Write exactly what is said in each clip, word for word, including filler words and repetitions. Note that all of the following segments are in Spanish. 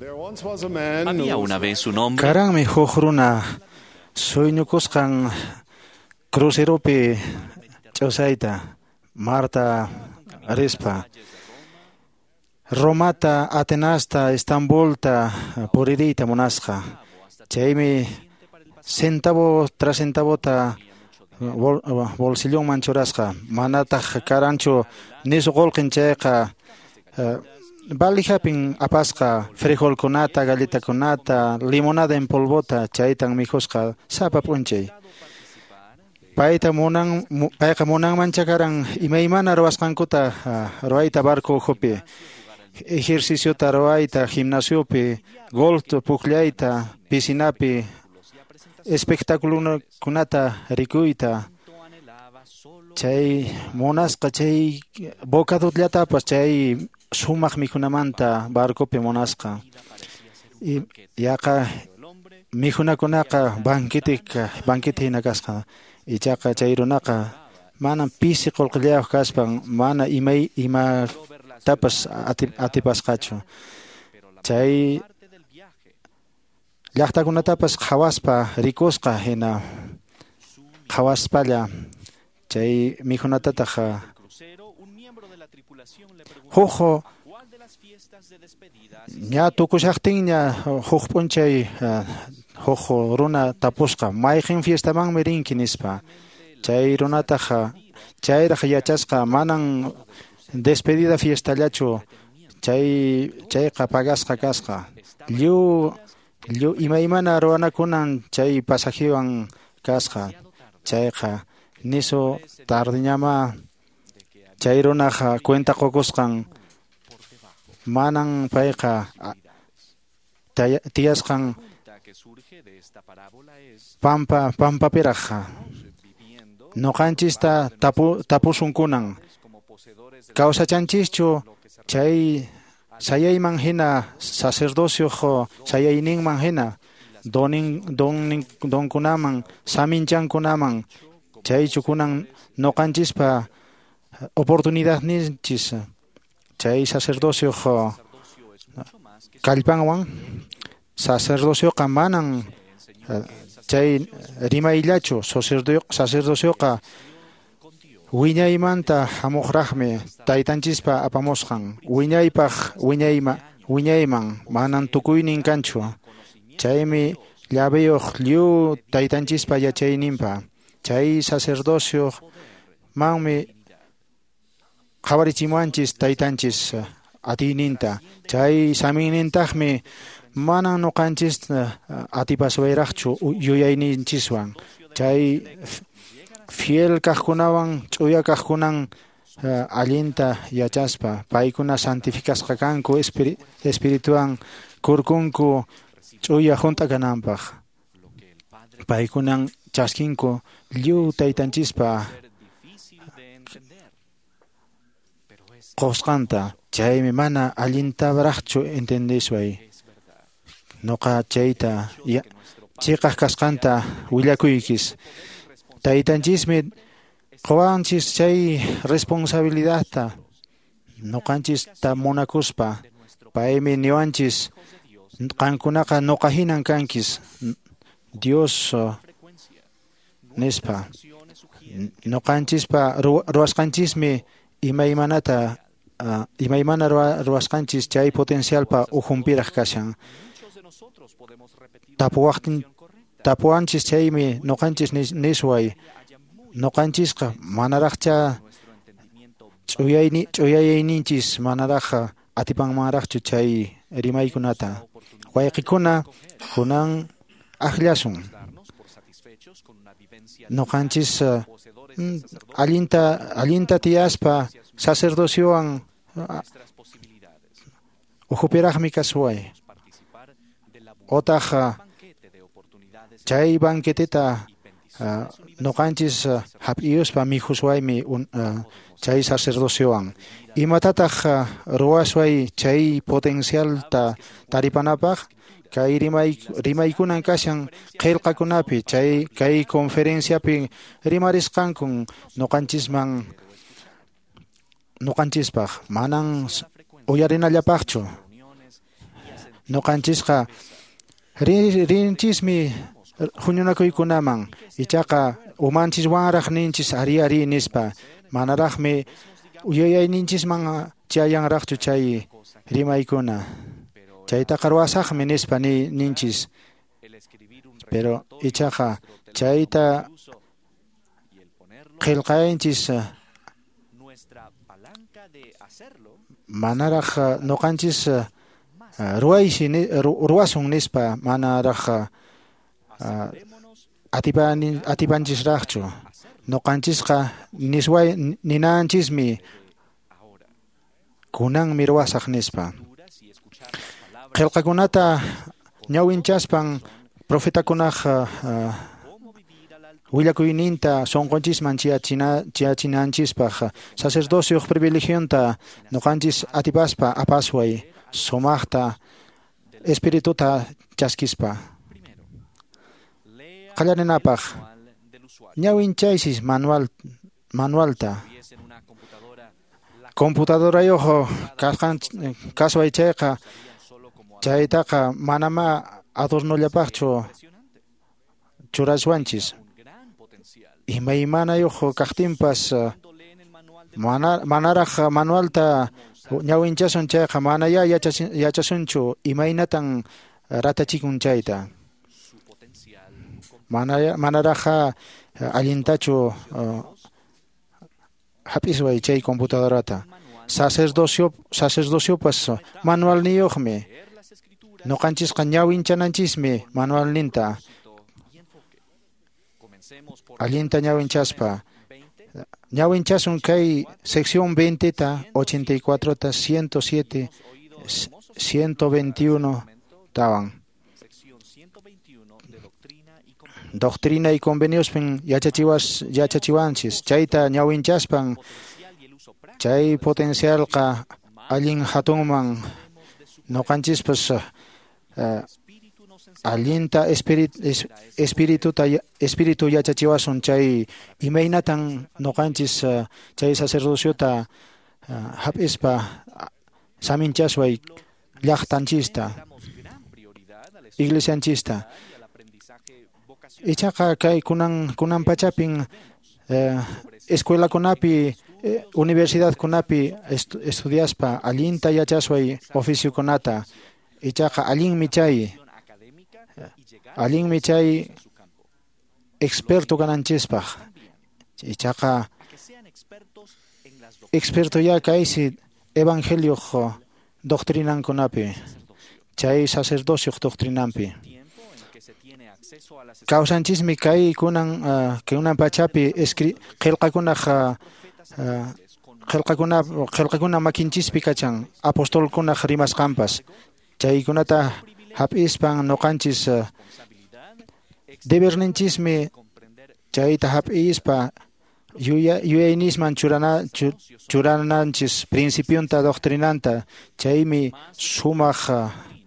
Había una vez un hombre Karanmi hukhruna suyñukusqan cruceropi ch'usayta Marta rispa Romata, Atenasta, Estambulta puririyta munasqa. Chaymi centavo tras centavota bol, bolsillonman churasqa. Manataq karanchu nisu qullqin chayqa uh, valijapin apasqa frijolkunata, galletakunata, limonada en polvota chaytan mijusqa sapa p'unchay. Payta munan payqa munanmancha karan imaymana ruwasqankuta uh, ruwayta barco uhupi. Ejerciciota ruwayta, gimnasiopi, golf puqllayta, piscinapi, espectaculokunata rikuyta, chay munasqa chay bocadollatapas chay sumaq mikunamanta barcopi munasqa. Y yaqa mihunakunaqa banquetik banquete hina kasqa. Y chaqa chay runaqa mana pisi qullqillayuq kaspan, mana imay ima tapas atipasqachu. Chay llaqtakunatapas qhawaspa rikusqa hina qhawaspalla chay mihunatataq huk ña tukushaqtinña huk p'unchay huk runa tapusqa mayqin fiestamanmi rinki nispa. Chay runataq chayraq yachasqa manan despedida fiestallachu chay chayqa pagasqa kasqa. Llu llu imaymana ruwanakunan chay pasajiwan kasqa. Chayqa nisu tardiñama chay runaqa cuenta qukusqan manan payqa tiyasqan pampa pampapiraq nuqanchista tapu tapusunkunan kawsachanchischu chay sayayman hina sacerdocio sayayninman hina donin don donkunaman saminchankunaman chaychu kunan nuqanchispa oportunidad ninchis chay sacerdocio kallpanwan sacerdocioqa manan chay rimayllachu sacerdocioqa wiñaymanta hamuqraqmi taytanchispa apamusqan. Wiñaypaq wiñayma wiñayman manan tukuynin kanchu. Chaymi llabiyuq llu taytanchispa yachayninpa. Chay sacerdocio manmi qhawarichimanchis taytanchis atiyninta. Chay saminnintaqmi manan nuqanchis atipaswayraqchu yuyayninchiswan. Chay fiel kaqkunawan ch'uya kaqkunan uh, allinta yachaspa paykuna santificasqa kanku espiri, espirituwan kurkunku ch'uya junta kananpaq. Paykunan chaskinku llu taytanchispa qusqanta. Chaymi mana allintabraqchu entendisway. Nuqa chayta chiqaq kasqanta willakuykis. Taytanchismi qawanchis chay responsabilidadta nuqanchista munakuspa paymi niwanchis qankunaqa nuqahinan kankis Dios nispa nuqanchispa ruwasqanchismi imaymanata uh, imaymana ruwasqanchis chay potencialpa ujumpiraq kashan. Tapuwaqtin tapuanchis chaymi nuqanchis nisway nuqanchisqa manaraqcha ch'uyayni ch'uyayninchis manaraqa atipanmanraqchu chay rimaykunata. Wayqikuna kunan aklasun. Nuqanchis uh, allinta allinta tiyaspa sacerdociowan uh, uhupiraqmi kasway. Otaq chay banqueteta uh, nuqanchis uh, hap'iyuspa mijuswaymi un, uh, chay sacerdociowan. Imatataq uh, ruwasway chay potencialta taripanapaq kay rimay rimaykunan kashan qillqakunapi chay kay conferenciapi rimarisqankun nuqanchisman nuqanchispaq manan uyarinallapaqchu. noqanchikqa rinchismi huñunakuykunaman ichaqa umanchis wanraq ninchis ari ari nispa manaraqmi uyayayninchisman chayanraqchu chay rimaykuna chaytaqa ruwasaqmi nispa ni ninchis pero ichaqa chayta qillqayinchis manaraq noqanchis ruwayshi ruwasun nispa manaraq atipan atipanchisraqchu noqanchisqa nisway ninanchismi kunanmi ruwasaq nispa qillqakunata ñawinchaspan profetakunaq willakuyninta sonqonchisman chiyachinanchispaq sacerdociuq privilegionta noqanchis atipaspa apasway sumaqta espirituta chaskispa qallarinapaq ñawinchaysis manual manualta computadorayuq kasqan kasway chayqa chaytaqa manama adornollapaqchu churaswanchis imaymanayuq kaqtinpas mana manaraq manualta ñawinchasun chayqa manaya yachasunchu imaynatan ratachikun chayta manaya manaraqa allintachu hap'isway chay computadorata sacerdocio sacerdociopas manualniyuqmi noqanchisqa ñawinchananchikmi manualninta allinta ñawinchaspa ñawinchasun kay sección veinteta ochenta y cuatrota ciento siete ciento veintiuno tawan doctrina y conveniospan yachachiwas yachachiwanchis chayta ñawinchaspan chay potencialqa allin hatunman noqanchispas uh, allinta espirit, espirituta espiritu yachachiwasun chay imaynatan noqanchis uh, chay sacerdociota uh, hap'ispa saminchasway llaqtanchista iglesianchista ichaqa kay kunan kunan pachapin uh, escuelakunapi eh, universidadkunapi estu, estudiaspa allinta yachasway oficiokunata ichaqa allinmi chay allinmi chay experto kananchispaq ichaqa experto ya kaysi evangelio doctrinankunapi chay sacerdocio doctrinanpi causanchismi kay kunan uh, kunan pachapi qillqakunaq uh, qillqakuna qillqakuna makinchispi kachan apostolkunaq rimasqanpas chaykunata hap'ispan noqanchis uh, deberninchismi chayta hap'ispa yuyaynisman churana churananchis principionta doctrinanta chaymi sumaq uh,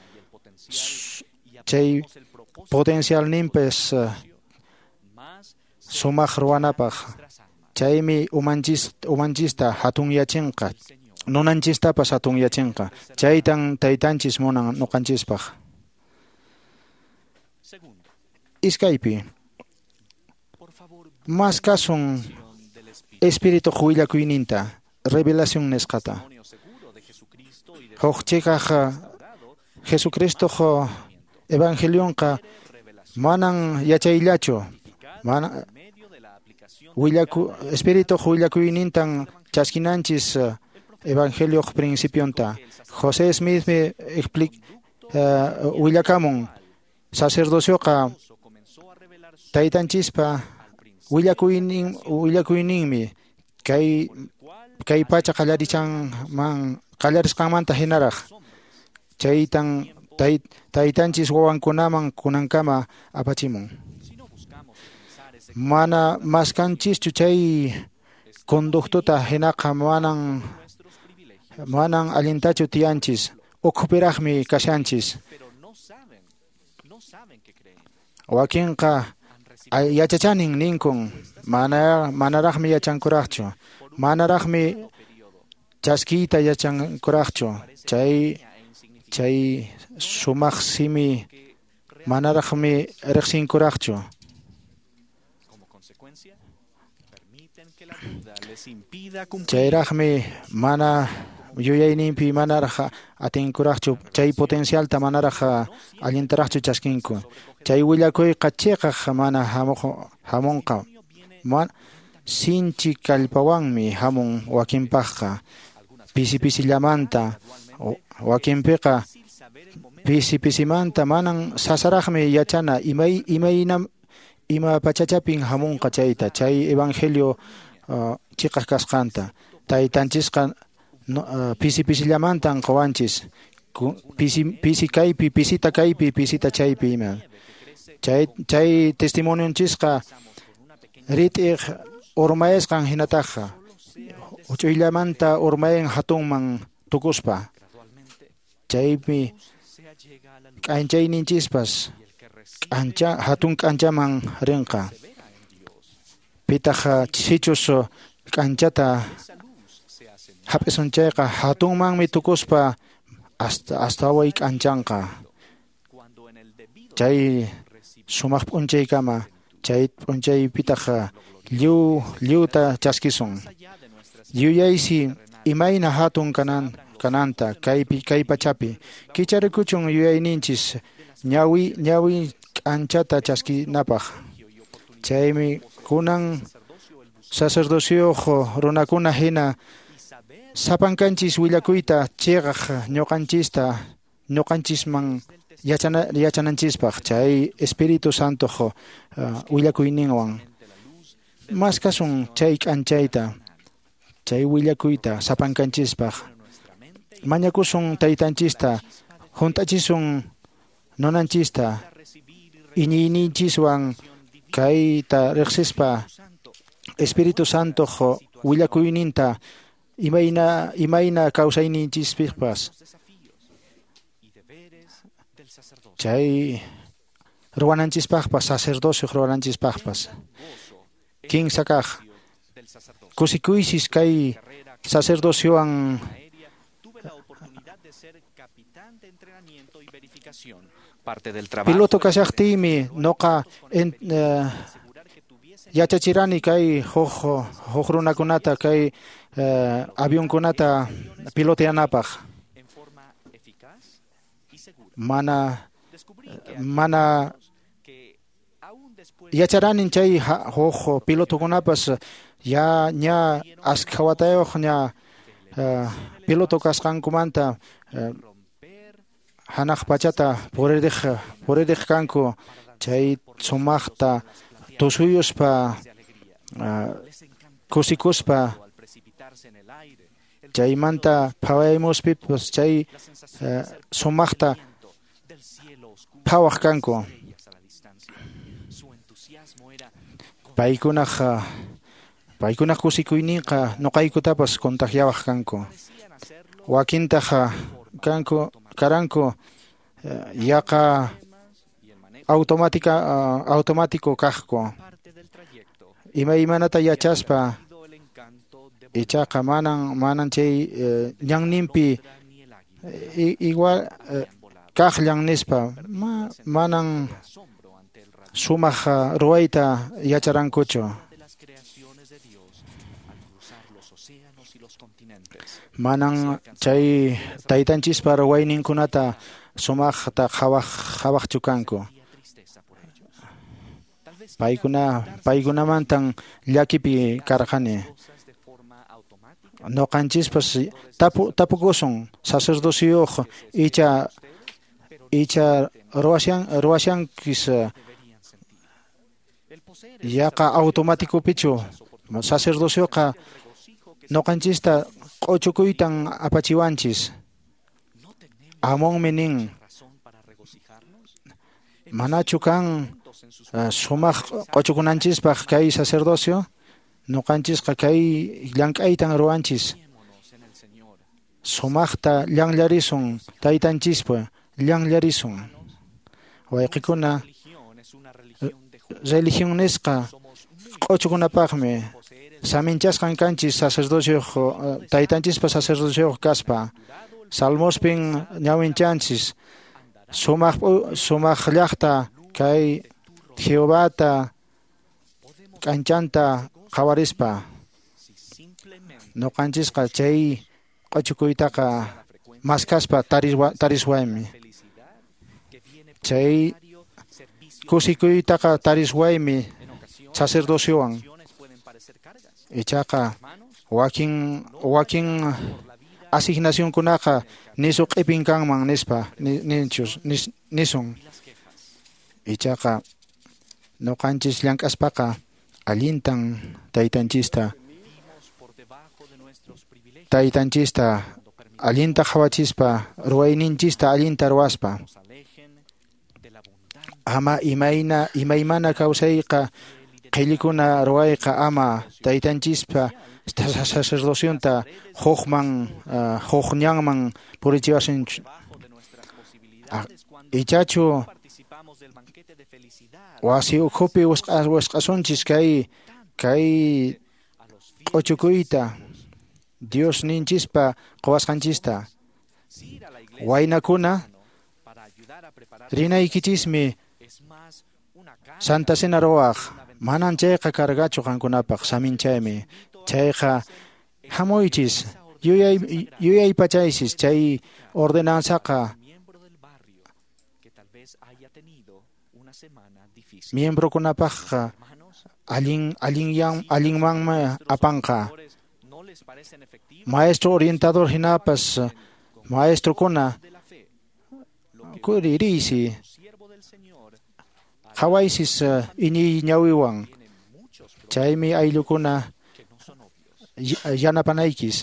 chay potencialninpis uh, sumaq ruwanapaq chaymi umanchis umanchista hatunyachinqa nunanchistapas hatunyachinqa chaytan taytanchis munan nuqanchispaq iskaypi mas kasun espiritu willakuyninta revelación nisqata huk chikaq Jesucristo evangelionqa manan yachayllachu mana willaku espiritu willakuynintan chaskinanchis evangelio principionta José Smith me explica uh, willakamun sacerdocio-qa taytanchispa willakuynin willakuyninmi kay kay pacha qallarichan man qallarisqanmanta hinaraq chaytan tay, taytanchis wawankunaman kunankama apachimun mana maskanchis chay conductota hinaqa manan manan allintachu tiyanchis ukupiraqmi kashanchis wakinqa yachachanin ninkun mana manaraqmi yachankuraqchu manaraqmi chaskiyta yachankuraqchu chay chay sumaq simi manaraqmi riqsinkuraqchu. Chayraqmi mana yuyayninpi manaraq atinkuraqchu, chay potencialta manaraq allintaraqchu chaskinku. Chay willakuyqa chiqaq mana hamuq hamunqa. Man sinchi kallpawanmi hamun wakinpaqqa. Pisi pisillamanta wakinpiqa pisi pisimanta manan sasaraqmi yachana imay imayna ima pachachapin hamunqa chayta. Chay evangelio uh, chiqaq kasqanta. Taytanchisqa no, uh, pisi pisillamantan qawanchis. Pisi pisi kaypi pisita kaypi pisita chaypi ima. Chay chay testimonionchisqa rit'iq urmaesqan hinataqa. Uch'illamanta urmaen hatunman tukuspa. Chaypi k'anchayninchispas k'ancha hatun k'anchaman rinqa. Pitaq sichus k'anchata hap'isunchayqa hatunmanmi tukuspa hasta hasta away k'anchanqa. Chay sumaq p'unchaykama chay p'unchaypitaq lliw lliwta chaskisun. Yuyaysi imayna hatun kanan kananta kaypi kay pachapi kicharikuchun yuyayninchis ñawi ñawi k'anchata chaskinapaq. Chaymi kunan sacerdociuq runakuna hina sapankanchis willakuyta chiqaq ñuqanchista ñuqanchisman yachana yachananchispaq. Chay Espíritu Santo uh, willakuyninwan mas kasun chay k'anchayta chay willakuyta sapankanchispaq. Mañakusun taytanchista juntachisun nonanchista iñiyninchiswan kayta riqsispa Espíritu Santo willakuyninta imayna imayna kawsayninchispipas. Chay ruwananchispaqpas sacerdocio ruwananchispaqpas kinsa kaq kusikuysis kay sacerdociowan piloto kashaqtiymi noqa uh, yachachirani kay huk huk runakunata kay uh, avionkunata piloteanapaq. Mana mana yacharanin chay huk pilotokunapas ya ña askawatayuq ña uh, piloto kasqankumanta uh, hanaq pachata puridiq puridiq kanku chay sumaqta tusuyuspa uh, kusikuspa chaymanta phawaymuspipas chay uh, sumaqta phawaq kanku. Paykunaq uh, paykunaq kusikuyninqa nuqaykutapas contagiawaq kanku. Wakintaq kanku karanku uh, yaqa automática uh, automático kaqku. Ima imanata yachaspa ichaqa manan manan chay uh, ñanninpi uh, igual uh, kaqllan nispa ma, manan sumaq uh, ruwayta yacharankuchu. Manan chay taytanchispa ruwayninkunata sumaqta qhawaq qhawaqchu kanku. Paykuna paykunamantan llakipi karqani. Noqanchispas tapu tapukusun sacerdociuq icha icha ruwashan ruwashankis yaqa automático pichu sacerdocioqa noqanchista q'uchukuytan apachiwanchis. Amonmi nin manachu kan uh, sumaq q'uchukunanchispaq kay sacerdocio nuqanchisqa kay llank'aytan ruwanchis. Sumaqta llanllarisun taytanchispa llanllarisun. Wayqikuna religión nisqa q'uchukunapaqmi saminchasqan kanchis sacerdocio uh, taytanchispa sacerdocio kaspa Salmospin ñawinchanchis sumaq sumaq llaqta kay Jehovata k'anchanta qawarispa noqanchisqa chay q'uchukuytaqa maskaspa tariswa tariswaymi chay kusikuytaqa tariswaymi sacerdociowan ichaqa wakin wakin asignacionkunaqa nisu q'ipin kanman nispa ninchus nisun ichaqa noqanchis llank'aspaqa allintan taytanchista taytanchista allinta qhawachispa ruwayninchista allinta ruwaspa ama imayna imaymana kawsayqa qillikuna ruwayqa ama taytanchispa sacerdocionta hukman hukñanman purichiwashinchu ichachu wasi ukhupi wisq'asunchis kay kay q'uchukuyta Dios ninchispa qhawasqanchista waynakuna rinaykichismi Santa Cena ruwaq manan chayqa kargachu qankunapaq saminchaymi chayqa hamuychis yuyay yuyaypachaysis chay ordenanzaqa miembrokunapaqqa allin allinyan allinmanmi apanqa maestro orientador hinapas maestrokuna kuririsi qhawaysis iñiy ñawiwan chaymi ayllukuna yanapanaykis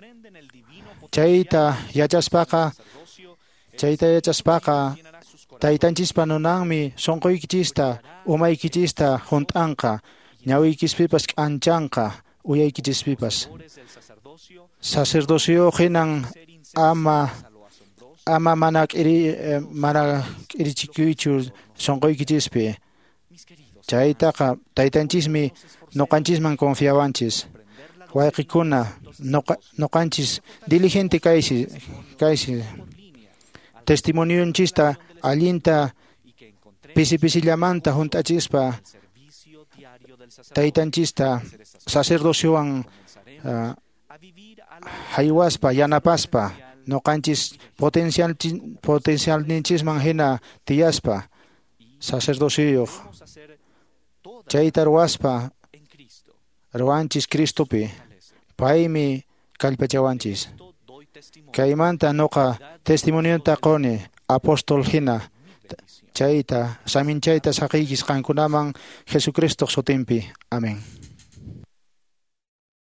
chayta yachaspaqa chayta yachaspaqa taytanchispa nunanmi sunquykichista umaykichista hunt'anqa ñawiykispipas k'anchanqa uyaykichispipas sacerdocio hinan ama ama mana k'iri mana k'irichikuychu sunquykicispi chaytaqa taytanchismi noqanchisman confiawanchis wayqikuna noqanchis diligente kaysi kaysi testimonionchista allinta pisi pisillamanta hunt'achispa taytanchista sacerdociowan uh, haywaspa yanapaspa noqanchis potencial potencialninchisman hina tiyaspa sacerdocioq chayta ruwaspa ruwanchis Cristopi paymi kallpachawanchis kaymanta noqa testimonionta quni apostol hina chayta saminchayta saqiykis qankunaman Jesucristo sutinpi. Amén.